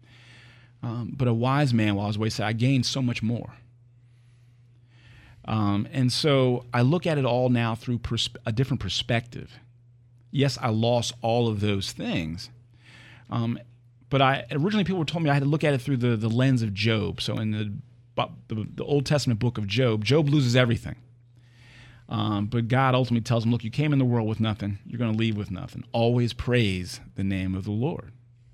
Um, but a wise man, while I was away, said, I gained so much more. Um, and so I look at it all now through pers- a different perspective. Yes, I lost all of those things, um, But I originally people were told me I had to look at it through the, the lens of Job. So in the, the the Old Testament book of Job, Job loses everything. Um, but God ultimately tells him, look, you came in the world with nothing. You're going to leave with nothing. Always praise the name of the Lord.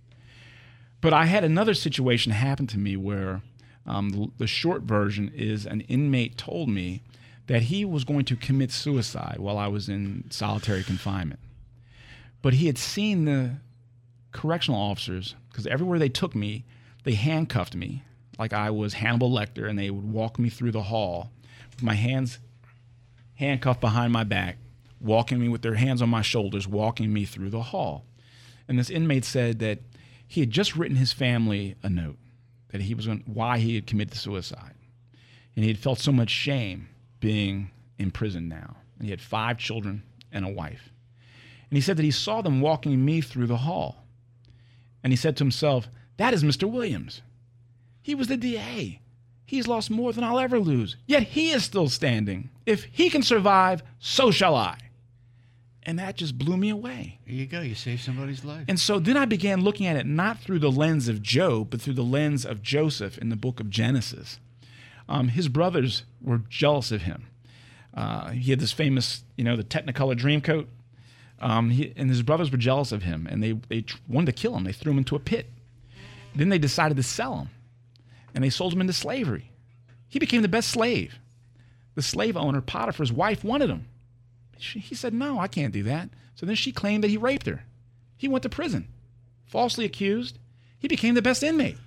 But I had another situation happen to me where um, the, the short version is an inmate told me that he was going to commit suicide while I was in solitary confinement. But he had seen the correctional officers, because everywhere they took me, they handcuffed me like I was Hannibal Lecter, and they would walk me through the hall with my hands handcuffed behind my back, walking me with their hands on my shoulders, walking me through the hall. And this inmate said that he had just written his family a note that he was going, why he had committed suicide. And he had felt so much shame being in prison now. And he had five children and a wife. And he said that he saw them walking me through the hall. And he said to himself, that is Mister Williams. He was the D A. He's lost more than I'll ever lose. Yet he is still standing. If he can survive, so shall I. And that just blew me away. There you go. You saved somebody's life. And so then I began looking at it not through the lens of Job, but through the lens of Joseph in the book of Genesis. Um, his brothers were jealous of him. Uh, he had this famous, you know, the Technicolor Dreamcoat. Um, he, and his brothers were jealous of him, and they, they tr- wanted to kill him. They threw him into a pit. Then they decided to sell him, and they sold him into slavery. He became the best slave. The slave owner, Potiphar's wife, wanted him. She, he said, no, I can't do that. So then she claimed that he raped her. He went to prison, falsely accused. He became the best inmate.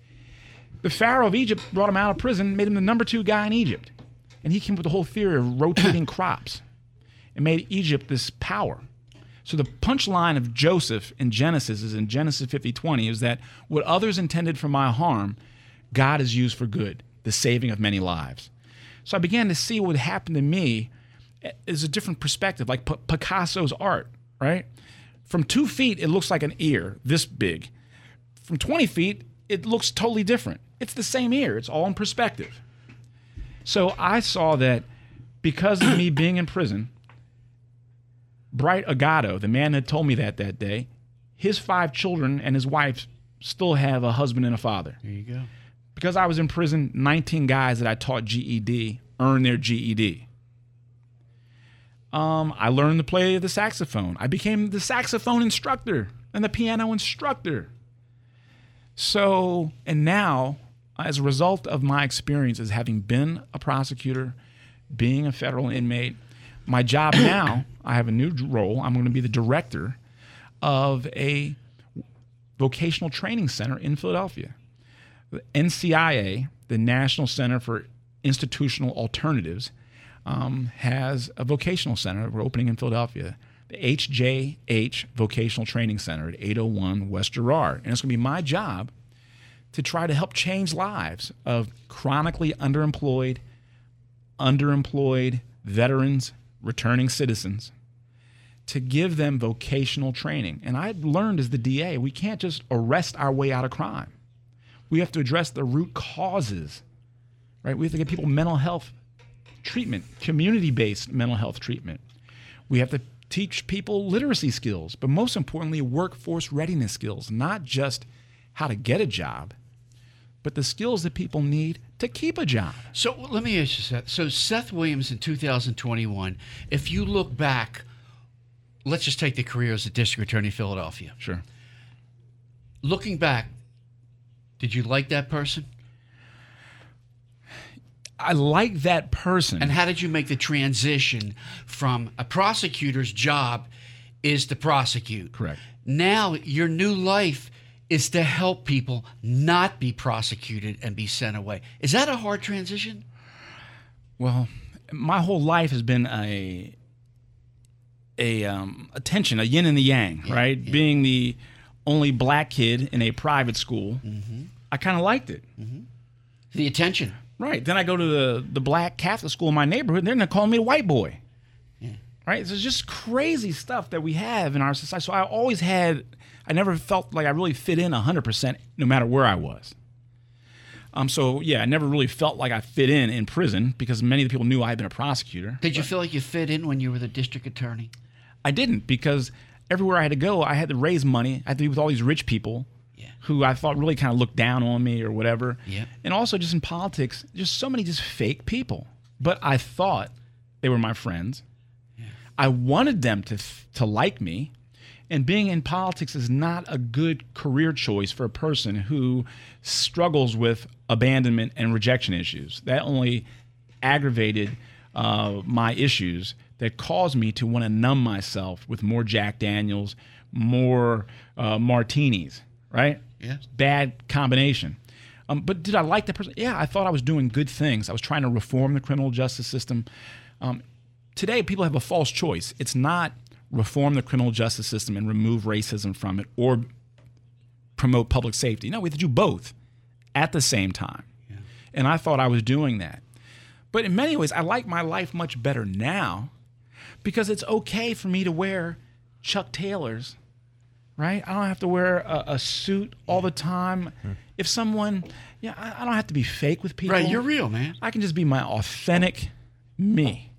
The Pharaoh of Egypt brought him out of prison, made him the number two guy in Egypt. And he came up with the whole theory of rotating crops and made Egypt this power. So the punchline of Joseph in Genesis is in Genesis fifty twenty is that what others intended for my harm, God has used for good, the saving of many lives. So I began to see what happened to me is a different perspective, like P- Picasso's art, right? From two feet, it looks like an ear this big. From twenty feet, it looks totally different. It's the same ear. It's all in perspective. So I saw that because of me being in prison, Bright Agato, the man that told me that that day, his five children and his wife still have a husband and a father. There you go. Because I was in prison, nineteen guys that I taught G E D earned their G E D. Um, I learned to play the saxophone. I became the saxophone instructor and the piano instructor. So, and now, as a result of my experiences, having been a prosecutor, being a federal inmate, my job now, I have a new role. I'm going to be the director of a vocational training center in Philadelphia. The N C I A, the National Center for Institutional Alternatives, um, has a vocational center we're opening in Philadelphia, the H J H Vocational Training Center at eight oh one West Girard. And it's going to be my job to try to help change lives of chronically underemployed, underemployed veterans, returning citizens, to give them vocational training. And I learned as the D A, we can't just arrest our way out of crime. We have to address the root causes, right? We have to get people mental health treatment, community-based mental health treatment. We have to teach people literacy skills, but most importantly, workforce readiness skills, not just how to get a job, but the skills that people need to keep a job. So let me ask you, Seth. So Seth Williams in two thousand twenty-one, if you look back, let's just take the career as a district attorney in Philadelphia. Sure. Looking back, did you like that person? I like that person. And how did you make the transition from a prosecutor's job is to prosecute? Correct. Now your new life is to help people not be prosecuted and be sent away. Is that a hard transition? Well, my whole life has been a a um, a tension, a yin and the yang, yeah, right? Yeah. Being the only black kid in a private school, mm-hmm. I kind of liked it. Mm-hmm. The attention. Right. Then I go to the, the black Catholic school in my neighborhood, and they're going to call me a white boy. Yeah. Right? So it's just crazy stuff that we have in our society. So I always had, I never felt like I really fit in one hundred percent no matter where I was. Um. So, yeah, I never really felt like I fit in in prison because many of the people knew I had been a prosecutor. Did you feel like you fit in when you were the district attorney? I didn't, because everywhere I had to go, I had to raise money. I had to be with all these rich people. who I thought really kind of looked down on me or whatever. Yeah. And also just in politics, just so many just fake people. But I thought they were my friends. Yeah. I wanted them to to like me. And being in politics is not a good career choice for a person who struggles with abandonment and rejection issues. That only aggravated uh, my issues that caused me to want to numb myself with more Jack Daniels, more uh, martinis, right? Yeah. Bad combination. Um, but did I like the person? Yeah, I thought I was doing good things. I was trying to reform the criminal justice system. Um, today, people have a false choice. It's not reform the criminal justice system and remove racism from it or promote public safety. No, we have to do both at the same time. Yeah. And I thought I was doing that. But in many ways, I like my life much better now because it's okay for me to wear Chuck Taylors, right? I don't have to wear a, a suit all the time. Hmm. If someone, yeah, I, I don't have to be fake with people. Right, you're real, man. I can just be my authentic me.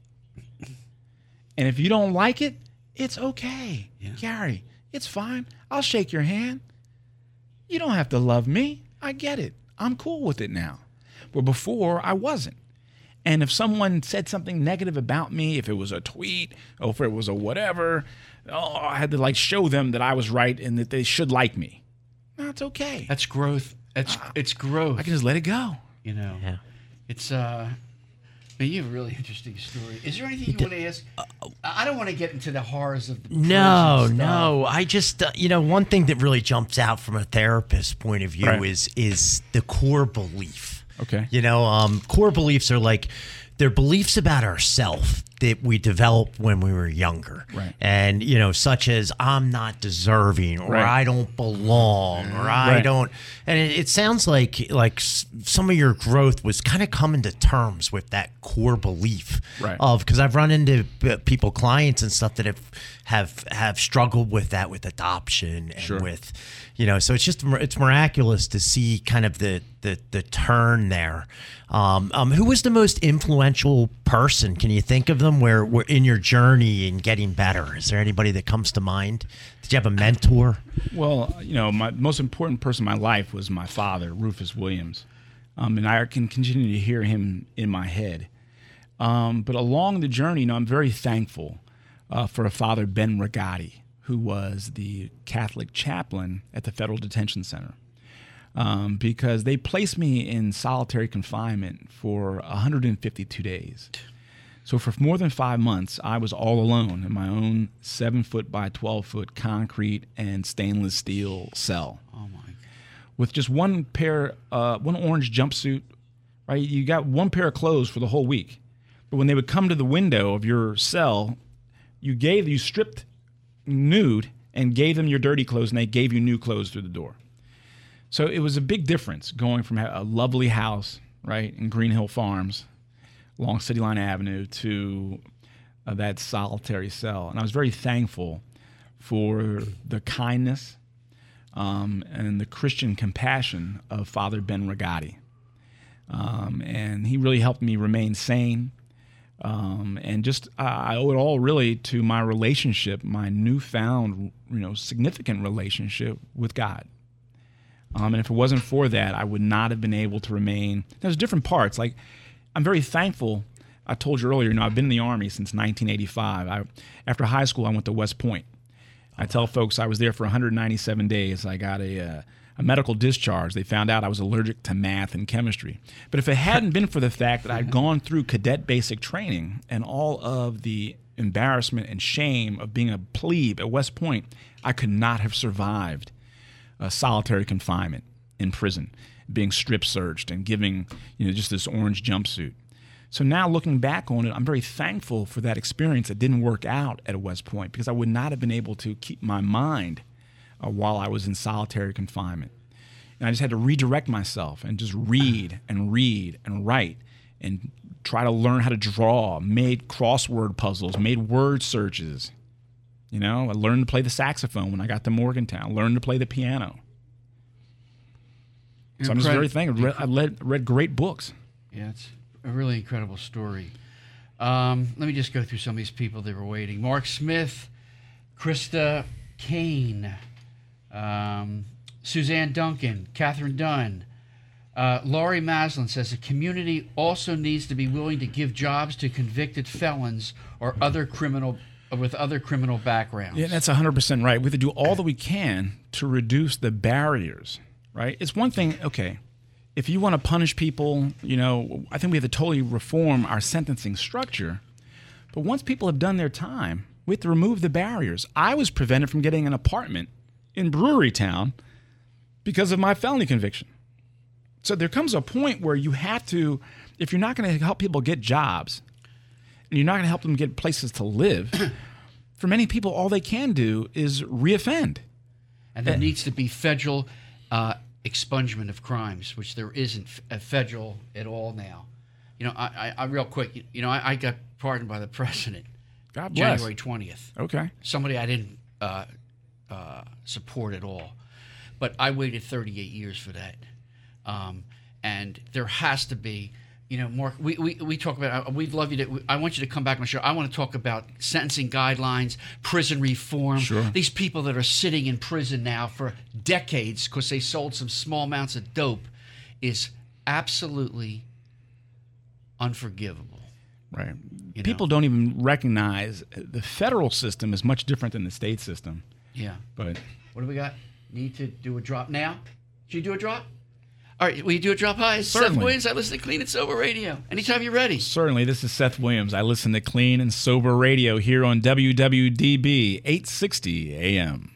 And if you don't like it, it's okay. Yeah. Gary, it's fine. I'll shake your hand. You don't have to love me. I get it. I'm cool with it now. But before, I wasn't. And if someone said something negative about me, if it was a tweet or if it was a whatever, oh, I had to like show them that I was right and that they should like me. No, it's okay. That's growth. It's uh, it's growth. I can just let it go. You know. Yeah. It's uh Man, you have a really interesting story. Is there anything you want to ask? I don't want to get into the horrors of the No, stuff. no. I just, uh, you know, one thing that really jumps out from a therapist's point of view Right. is is the core belief. Okay. You know, um, core beliefs are like they're beliefs about ourselves that we developed when we were younger. Right. And, you know, such as I'm not deserving or Right. I don't belong or I Right. don't. And it, it sounds like like s- some of your growth was kind of coming to terms with that core belief Right. of because I've run into uh, people, clients and stuff that have have have struggled with that with adoption and Sure. with, you know, so it's just it's miraculous to see kind of the the, the turn there. Um, um, who was the most influential person? Can you think of them where we're in your journey in getting better? Is there anybody that comes to mind? Did you have a mentor? Well, you know, my most important person in my life was my father, Rufus Williams. Um, and I can continue to hear him in my head. Um, but along the journey, you know, I'm very thankful uh, for a father, Ben Rigatti, who was the Catholic chaplain at the Federal Detention Center. Um, because they placed me in solitary confinement for one hundred fifty-two days. So for more than five months, I was all alone in my own seven foot by twelve foot concrete and stainless steel cell. Oh my God. With just one pair, uh, one orange jumpsuit, right? You got one pair of clothes for the whole week. But when they would come to the window of your cell, you gave, you stripped nude and gave them your dirty clothes, and they gave you new clothes through the door. So it was a big difference going from a lovely house, right, in Green Hill Farms, along City Line Avenue, to uh, that solitary cell. And I was very thankful for the kindness um, and the Christian compassion of Father Ben Rigatti. Um, and he really helped me remain sane. Um, and just uh, I owe it all really to my relationship, my newfound, you know, significant relationship with God. Um, and if it wasn't for that, I would not have been able to remain. There's different parts. Like, I'm very thankful. I told you earlier, you know, I've been in the Army since nineteen eighty-five. I, after high school, I went to West Point. I tell folks I was there for one hundred ninety-seven days. I got a, uh, a medical discharge. They found out I was allergic to math and chemistry. But if it hadn't been for the fact that I'd gone through cadet basic training and all of the embarrassment and shame of being a plebe at West Point, I could not have survived Uh, solitary confinement in prison, being strip searched and giving, you know, just this orange jumpsuit. So now looking back on it, I'm very thankful for that experience that didn't work out at West Point, because I would not have been able to keep my mind uh, while I was in solitary confinement. And I just had to redirect myself and just read and read and write and try to learn how to draw, made crossword puzzles, made word searches. You know, I learned to play the saxophone when I got to Morgantown. Learned to play the piano. So I'm just very thankful. I read, I read, read great books. Yeah, it's a really incredible story. Um, let me just go through some of these people that were waiting. Mark Smith, Krista Kane, um, Suzanne Duncan, Catherine Dunn. Uh, Laurie Maslin says the community also needs to be willing to give jobs to convicted felons or other criminal with other criminal backgrounds. Yeah, that's one hundred percent right. We have to do all that we can to reduce the barriers, right? It's one thing, okay, if you want to punish people, you know, I think we have to totally reform our sentencing structure. But once people have done their time, we have to remove the barriers. I was prevented from getting an apartment in Brewery Town because of my felony conviction. So there comes a point where you have to, if you're not going to help people get jobs, and you're not going to help them get places to live, for many people, all they can do is reoffend. And there needs to be federal uh, expungement of crimes, which there isn't a federal at all now. You know, I, I, I real quick, you, you know, I, I got pardoned by the president God bless. January twentieth. Okay. Somebody I didn't uh, uh, support at all. But I waited thirty-eight years for that. Um, and there has to be, you know, more. We, we, we talk about, we'd love you to, I want you to come back on the show. I want to talk about sentencing guidelines, prison reform. Sure. These people that are sitting in prison now for decades because they sold some small amounts of dope is absolutely unforgivable. Right. You People know? don't even recognize the federal system is much different than the state system. Yeah. But what do we got? Need to do a drop now? Should you do a drop? All right, will you do a drop high? Certainly. Seth Williams, I listen to Clean and Sober Radio. Anytime you're ready. Certainly. This is Seth Williams. I listen to Clean and Sober Radio here on W W D B eight sixty A M.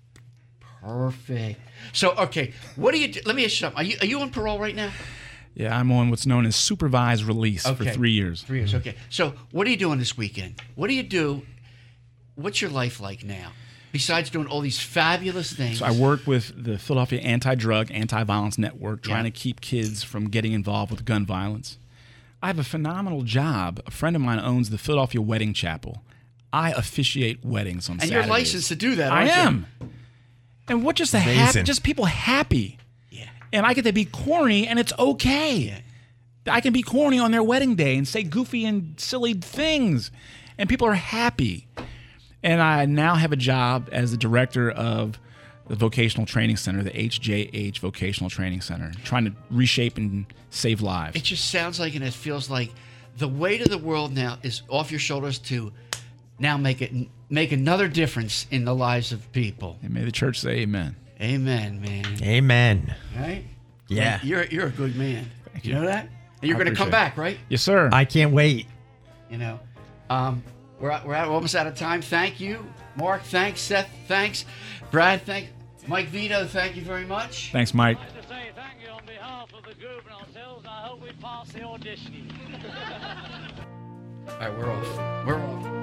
Perfect. So, okay, what do you do? Let me ask you something. Are you, are you on parole right now? Yeah, I'm on what's known as supervised release Okay. for three years. Three years, okay. So, what are you doing this weekend? What do you do? What's your life like now? Besides doing all these fabulous things. So I work with the Philadelphia Anti-Drug, Anti-Violence Network, trying Yeah. to keep kids from getting involved with gun violence. I have a phenomenal job. A friend of mine owns the Philadelphia Wedding Chapel. I officiate weddings on And Saturdays. you're licensed to do that, I aren't you? am. And what just a happy, Amazing. just people happy. Yeah. And I get to be corny, and it's okay. Yeah. I can be corny on their wedding day and say goofy and silly things, and people are happy. And I now have a job as the director of the Vocational Training Center, the H J H Vocational Training Center, trying to reshape and save lives. It just sounds like and it feels like the weight of the world now is off your shoulders to now make it make another difference in the lives of people. And may the church say amen. Amen, man. Amen. Right? Yeah. You're you're a good man. Thank you you. know that? And you're I going to come appreciate it. back, right? Yes, sir. I can't wait. You know, um, we're out, we're out, almost out of time. Thank you, Mark. Thanks, Seth. Thanks, Brad. Thank Mike Vito. Thank you very much. Thanks, Mike. I'd like to say thank you on behalf of the group and ourselves. I hope we pass the audition. All right, we're off. We're off.